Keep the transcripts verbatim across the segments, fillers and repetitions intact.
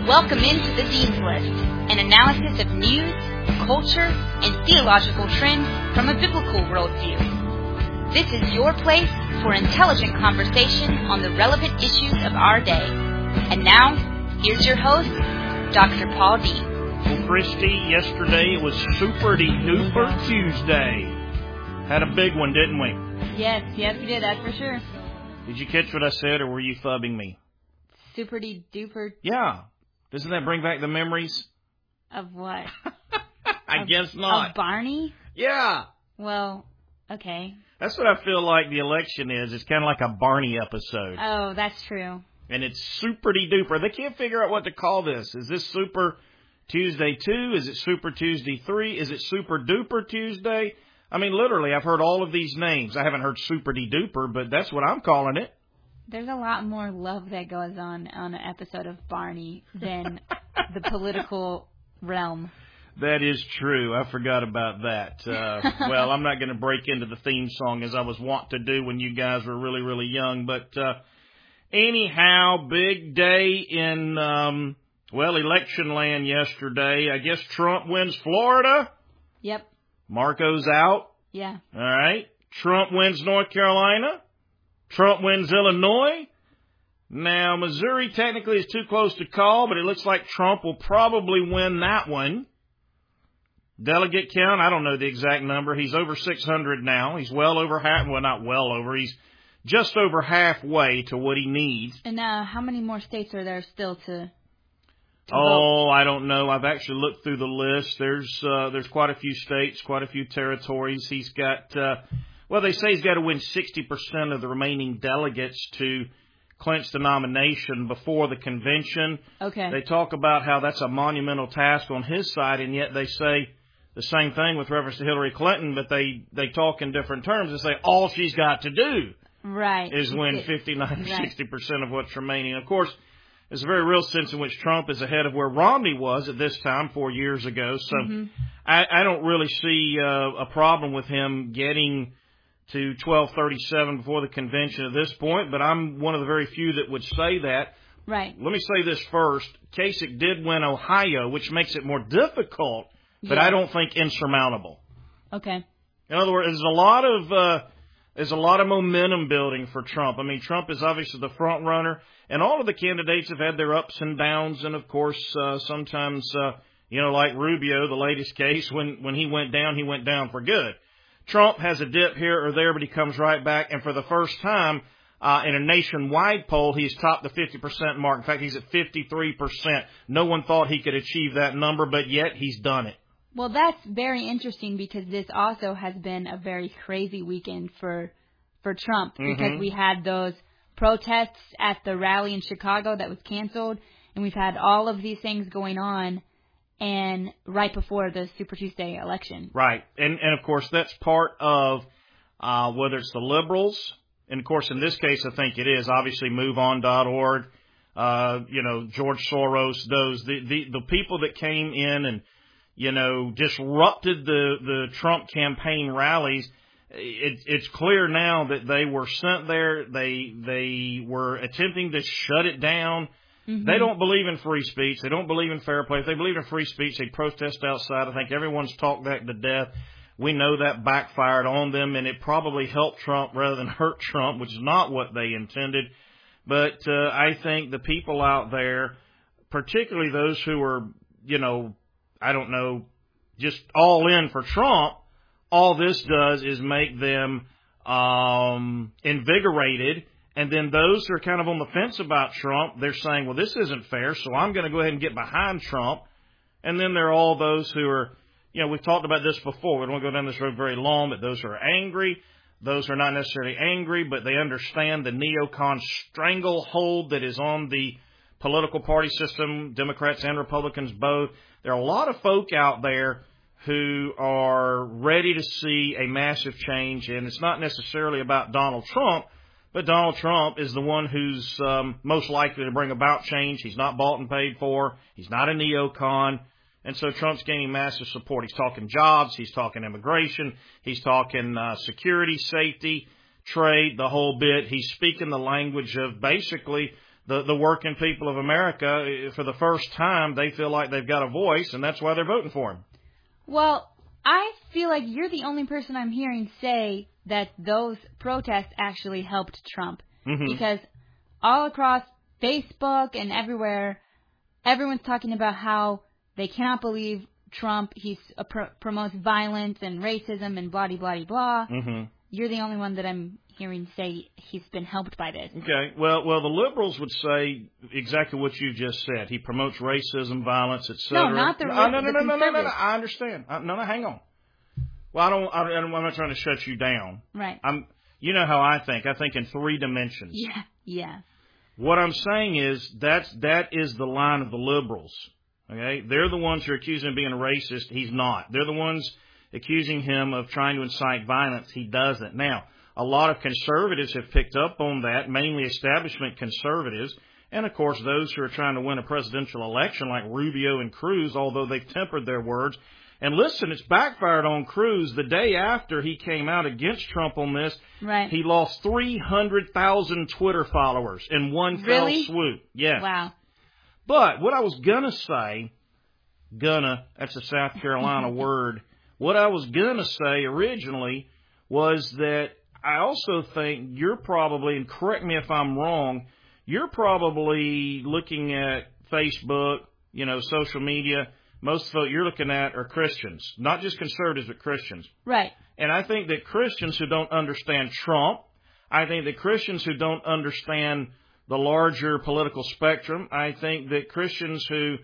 Welcome into the Dean's List, an analysis of news, culture, and theological trends from a biblical worldview. This is your place for intelligent conversation on the relevant issues of our day. And now, here's your host, Doctor Paul Dean. Well, Christy, yesterday it was Super Duper Tuesday. Had a big one, didn't we? Yes, yes we did, that's for sure. Did you catch what I said, or were you fubbing me? Super duper. Yeah. Doesn't that bring back the memories? Of what? I of, guess not. Of Barney? Yeah. Well, okay. That's what I feel like the election is. It's kind of like a Barney episode. Oh, that's true. And it's super duper. They can't figure out what to call this. Is this Super Tuesday two? Is it Super Tuesday three? Is it Super Duper Tuesday? I mean, literally, I've heard all of these names. I haven't heard Super Duper, but that's what I'm calling it. There's a lot more love that goes on on an episode of Barney than the political realm. That is true. I forgot about that. Uh, well, I'm not going to break into the theme song as I was wont to do when you guys were really, really young. But uh, anyhow, big day in, um, well, election land yesterday. I guess Trump wins Florida. Yep. Marco's out. Yeah. All right. Trump wins North Carolina. Trump wins Illinois. Now, Missouri technically is too close to call, but it looks like Trump will probably win that one. Delegate count, I don't know the exact number. He's over six hundred now. He's well over half, well, not well over. He's just over halfway to what he needs. And uh, how many more states are there still to, to Oh, vote? I don't know. I've actually looked through the list. There's uh, there's quite a few states, quite a few territories. He's got... Uh, Well, they say he's got to win sixty percent of the remaining delegates to clinch the nomination before the convention. Okay. They talk about how that's a monumental task on his side, and yet they say the same thing with reference to Hillary Clinton, but they, they talk in different terms. They say all she's got to do right. is win fifty-nine or sixty percent of what's remaining. Of course, there's a very real sense in which Trump is ahead of where Romney was at this time four years ago. So mm-hmm. I, I don't really see uh, a problem with him getting to twelve thirty-seven before the convention at this point, but I'm one of the very few that would say that. Right. Let me say this first. Kasich did win Ohio, which makes it more difficult, but yeah. I don't think insurmountable. Okay. In other words, there's a lot of uh, there's a lot of momentum building for Trump. I mean, Trump is obviously the front runner, and all of the candidates have had their ups and downs, and of course, uh, sometimes, uh, you know, like Rubio, the latest case, when when he went down, he went down for good. Trump has a dip here or there, but he comes right back. And for the first time uh, in a nationwide poll, he's topped the fifty percent mark. In fact, he's at fifty-three percent. No one thought he could achieve that number, but yet he's done it. Well, that's very interesting because this also has been a very crazy weekend for for Trump because mm-hmm. we had those protests at the rally in Chicago that was canceled, and we've had all of these things going on. And right before the Super Tuesday election. Right. And, and of course, that's part of uh, whether it's the liberals. And, of course, in this case, I think it is. Obviously, move on dot org, uh, you know, George Soros, those, the, the, the people that came in and, you know, disrupted the, the Trump campaign rallies. It, it's clear now that they were sent there. They, they were attempting to shut it down. Mm-hmm. They don't believe in free speech. They don't believe in fair play. If they believe in free speech, they'd protest outside. I think everyone's talked that to death. We know that backfired on them, and it probably helped Trump rather than hurt Trump, which is not what they intended. But uh, I think the people out there, particularly those who are, you know, I don't know, just all in for Trump, all this does is make them um, invigorated. And then those who are kind of on the fence about Trump, they're saying, well, this isn't fair, so I'm going to go ahead and get behind Trump. And then there are all those who are, you know, we've talked about this before. We don't want to go down this road very long, but those who are angry, those who are not necessarily angry, but they understand the neocon stranglehold that is on the political party system, Democrats and Republicans both. There are a lot of folk out there who are ready to see a massive change, and it's not necessarily about Donald Trump. But Donald Trump is the one who's um, most likely to bring about change. He's not bought and paid for. He's not a neocon. And so Trump's gaining massive support. He's talking jobs. He's talking immigration. He's talking uh, security, safety, trade, the whole bit. He's speaking the language of basically the, the working people of America, for the first time, they feel like they've got a voice, and that's why they're voting for him. Well, I feel like you're the only person I'm hearing say that those protests actually helped Trump. Mm-hmm. Because all across Facebook and everywhere, everyone's talking about how they cannot believe Trump. He uh, pr- promotes violence and racism and blah, blah, blah, blah. Mm-hmm. You're the only one that I'm hearing say he's been helped by this. Okay. Well, well, the liberals would say exactly what you just said. He promotes racism, violence, et cetera. No, not the, no, no, no, the no, no, no, no, no. conservatives. I understand. I, no, no, hang on. Well, I don't, I don't. I'm not trying to shut you down. Right. I'm. You know how I think. I think in three dimensions. Yeah. Yeah. What I'm saying is that's that is the line of the liberals. Okay, they're the ones who are accusing him of being a racist. He's not. They're the ones accusing him of trying to incite violence. He doesn't. Now, a lot of conservatives have picked up on that, mainly establishment conservatives, and of course those who are trying to win a presidential election like Rubio and Cruz, although they've tempered their words. And listen, it's backfired on Cruz. The day after he came out against Trump on this, right. he lost three hundred thousand Twitter followers in one really? fell swoop. Yes. Wow. But what I was going to say, gonna, that's a South Carolina word. What I was going to say originally was that I also think you're probably, and correct me if I'm wrong, you're probably looking at Facebook, you know, social media. Most of what you're looking at are Christians, not just conservatives, but Christians. Right. And I think that Christians who don't understand Trump, I think that Christians who don't understand the larger political spectrum, I think that Christians who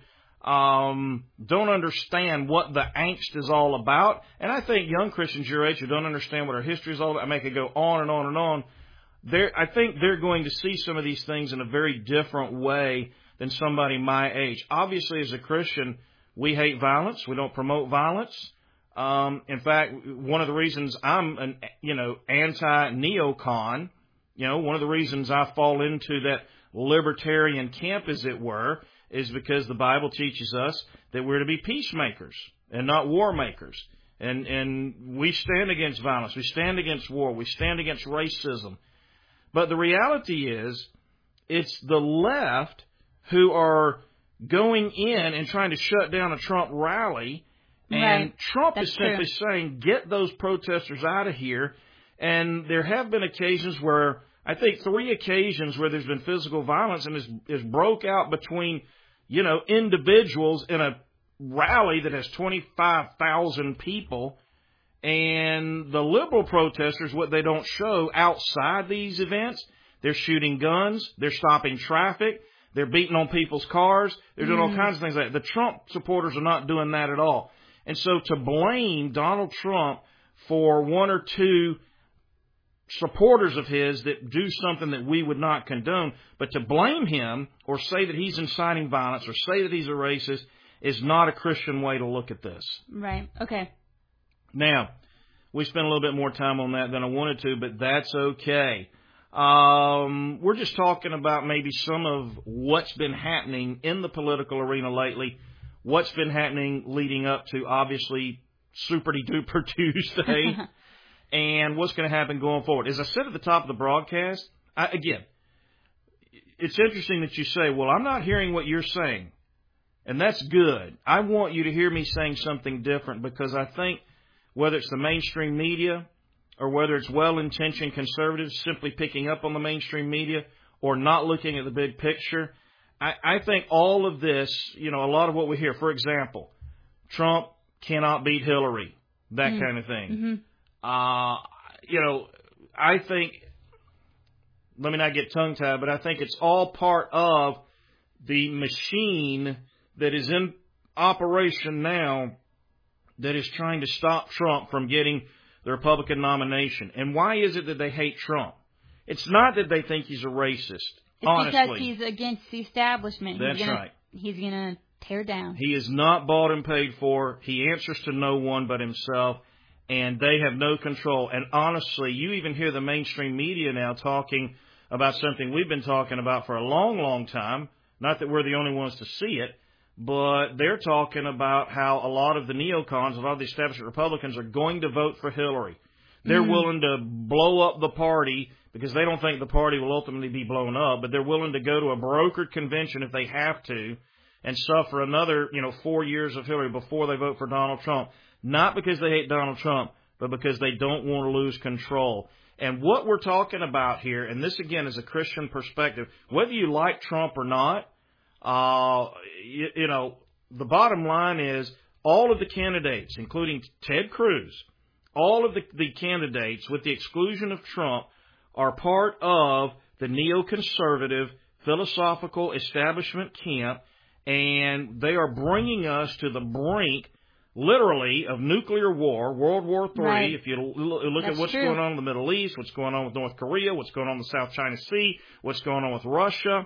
um, don't understand what the angst is all about, and I think young Christians your age who don't understand what our history is all about, I make it go on and on and on, they're, I think they're going to see some of these things in a very different way than somebody my age. Obviously, as a Christian, we hate violence. We don't promote violence. Um, in fact, one of the reasons I'm an, you know, anti-neocon, you know, one of the reasons I fall into that libertarian camp, as it were, is because the Bible teaches us that we're to be peacemakers and not war makers. And, and we stand against violence. We stand against war. We stand against racism. But the reality is, it's the left who are going in and trying to shut down a Trump rally. And right. Trump That's is simply true. saying, get those protesters out of here. And there have been occasions where, I think three occasions where there's been physical violence and is is broke out between, you know, individuals in a rally that has twenty-five thousand people. And the liberal protesters, what they don't show outside these events, they're shooting guns, they're stopping traffic, they're beating on people's cars, they're doing mm. all kinds of things like that. The Trump supporters are not doing that at all. And so to blame Donald Trump for one or two supporters of his that do something that we would not condone, but to blame him or say that he's inciting violence or say that he's a racist is not a Christian way to look at this. Right. Okay. Now, we spent a little bit more time on that than I wanted to, but that's okay. Um, we're just talking about maybe some of what's been happening in the political arena lately, what's been happening leading up to, obviously, Super-de-Duper Tuesday, and what's going to happen going forward. As I said at the top of the broadcast, I, again, it's interesting that you say, well, I'm not hearing what you're saying, and that's good. I want you to hear me saying something different because I think whether it's the mainstream media or whether it's well-intentioned conservatives simply picking up on the mainstream media or not looking at the big picture, I, I think all of this, you know, a lot of what we hear, for example, Trump cannot beat Hillary, that mm-hmm. kind of thing. Mm-hmm. Uh, you know, I think, let me not get tongue-tied, but I think it's all part of the machine that is in operation now that is trying to stop Trump from getting the Republican nomination. And why is it that they hate Trump? It's not that they think he's a racist, it's honestly. It's because he's against the establishment. That's he's gonna, right. He's going to tear down. He is not bought and paid for. He answers to no one but himself. And they have no control. And honestly, you even hear the mainstream media now talking about something we've been talking about for a long, long time. Not that we're the only ones to see it, but they're talking about how a lot of the neocons, a lot of the establishment Republicans are going to vote for Hillary. They're mm-hmm. willing to blow up the party because they don't think the party will ultimately be blown up, but they're willing to go to a brokered convention if they have to and suffer another, you know, four years of Hillary before they vote for Donald Trump. Not because they hate Donald Trump, but because they don't want to lose control. And what we're talking about here, and this again is a Christian perspective, whether you like Trump or not, uh, you, you know, the bottom line is all of the candidates, including Ted Cruz, all of the, the candidates, with the exclusion of Trump, are part of the neoconservative philosophical establishment camp, and they are bringing us to the brink, literally, of nuclear war, World War Three. Right. If you look That's at what's true. going on in the Middle East, what's going on with North Korea, what's going on in the South China Sea, what's going on with Russia.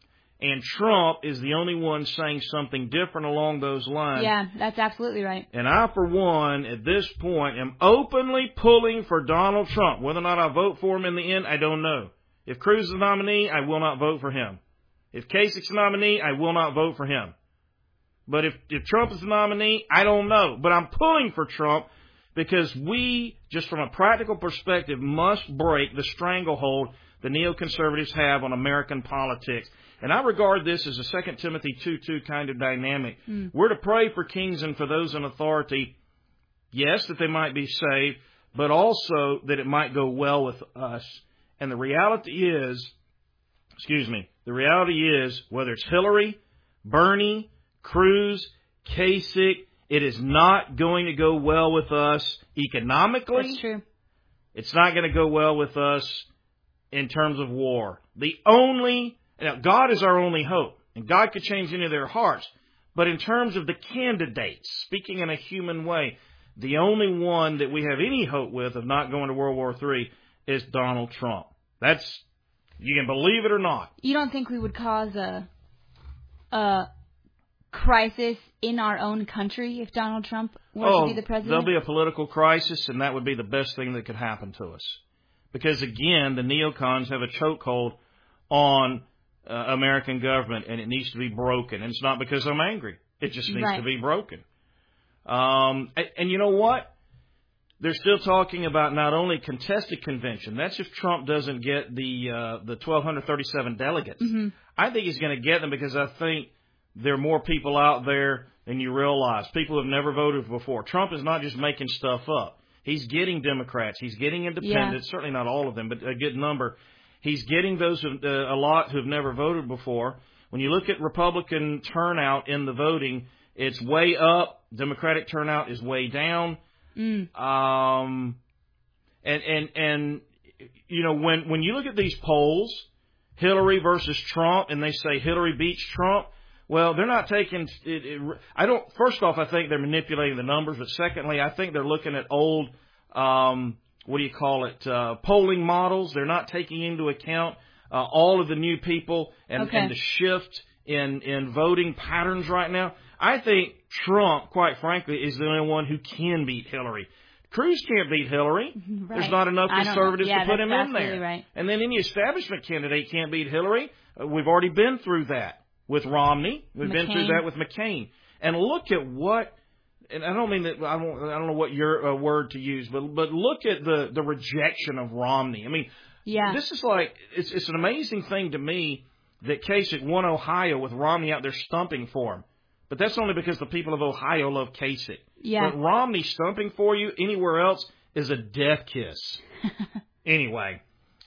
And Trump is the only one saying something different along those lines. Yeah, that's absolutely right. And I, for one, at this point, am openly pulling for Donald Trump. Whether or not I vote for him in the end, I don't know. If Cruz is the nominee, I will not vote for him. If Kasich's the nominee, I will not vote for him. But if, if Trump is the nominee, I don't know. But I'm pulling for Trump because we, just from a practical perspective, must break the stranglehold the neoconservatives have on American politics. And I regard this as a Second Timothy two two kind of dynamic. Mm. We're to pray for kings and for those in authority, yes, that they might be saved, but also that it might go well with us. And the reality is, excuse me, the reality is, whether it's Hillary, Bernie, Cruz, Kasich, it is not going to go well with us economically. That's true. It's not going to go well with us in terms of war. The only, now God is our only hope, and God could change any of their hearts. But in terms of the candidates, speaking in a human way, the only one that we have any hope with of not going to World War Three is Donald Trump. That's, you can believe it or not. You don't think we would cause a a crisis in our own country if Donald Trump were oh, to be the president? There'll be a political crisis, and that would be the best thing that could happen to us. Because, again, the neocons have a chokehold on uh, American government, and it needs to be broken. And it's not because I'm angry. It just needs right. to be broken. Um, and, and you know what? They're still talking about not only contested convention. That's if Trump doesn't get the uh, the one thousand two hundred thirty-seven delegates. Mm-hmm. I think he's going to get them because I think there are more people out there than you realize. People who have never voted before. Trump is not just making stuff up. He's getting Democrats. He's getting independents. Yeah. Certainly not all of them, but a good number. He's getting those who, uh, a lot who have never voted before. When you look at Republican turnout in the voting, it's way up. Democratic turnout is way down. Mm. Um, and, and, and, you know, when, when you look at these polls, Hillary versus Trump, and they say Hillary beats Trump, well, they're not taking, it, it, I don't, first off, I think they're manipulating the numbers, but secondly, I think they're looking at old, um, what do you call it, uh, polling models. They're not taking into account, uh, all of the new people and, okay. and the shift in, in voting patterns right now. I think Trump, quite frankly, is the only one who can beat Hillary. Cruz can't beat Hillary. Right. There's not enough conservatives yeah, to put him in there. Right. And then any establishment candidate can't beat Hillary. Uh, we've already been through that with Romney. We've McCain. been through that with McCain. And look at what, and I don't mean that, I don't, I don't know what your uh, word to use, but but look at the, the rejection of Romney. I mean, yeah. this is like, it's, it's an amazing thing to me that Kasich won Ohio with Romney out there stumping for him. But that's only because the people of Ohio love Kasich. Yeah. But Romney stumping for you anywhere else is a death kiss. Anyway,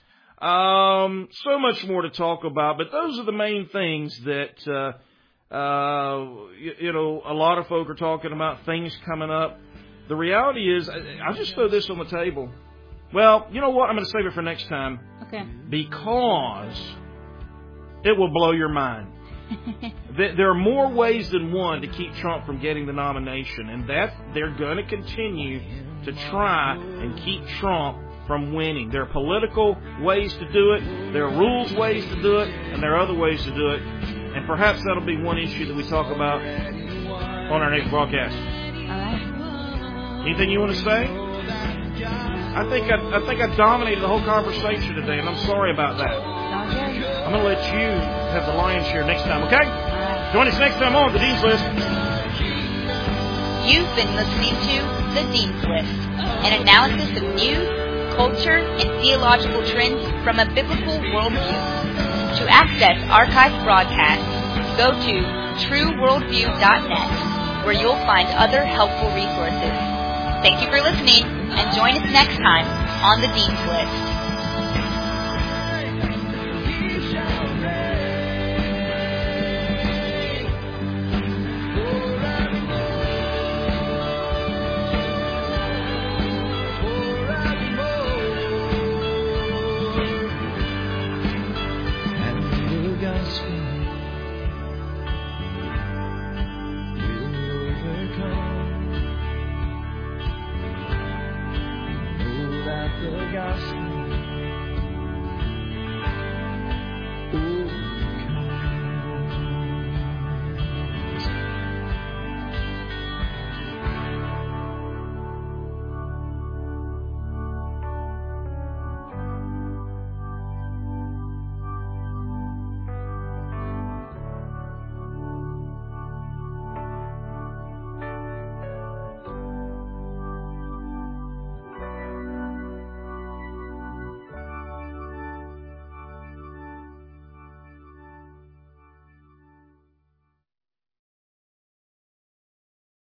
um, so much more to talk about, but those are the main things that, uh, uh, you, you know, a lot of folk are talking about, things coming up. The reality is, I'll just throw this on the table. Well, you know what? I'm going to save it for next time. Okay. Because it will blow your mind. There are more ways than one to keep Trump from getting the nomination, and that they're going to continue to try and keep Trump from winning. There are political ways to do it, there are rules ways to do it, and there are other ways to do it. And perhaps that'll be one issue that we talk about on our next broadcast. All right. Anything you want to say? I think I, I think I dominated the whole conversation today, and I'm sorry about that. I'm going to let you have the lion's share next time, okay? Right. Join us next time on The Dean's List. You've been listening to The Dean's List, an analysis of news, culture, and theological trends from a biblical worldview. To access archived broadcasts, go to true worldview dot net, where you'll find other helpful resources. Thank you for listening, and join us next time on the Dean's List.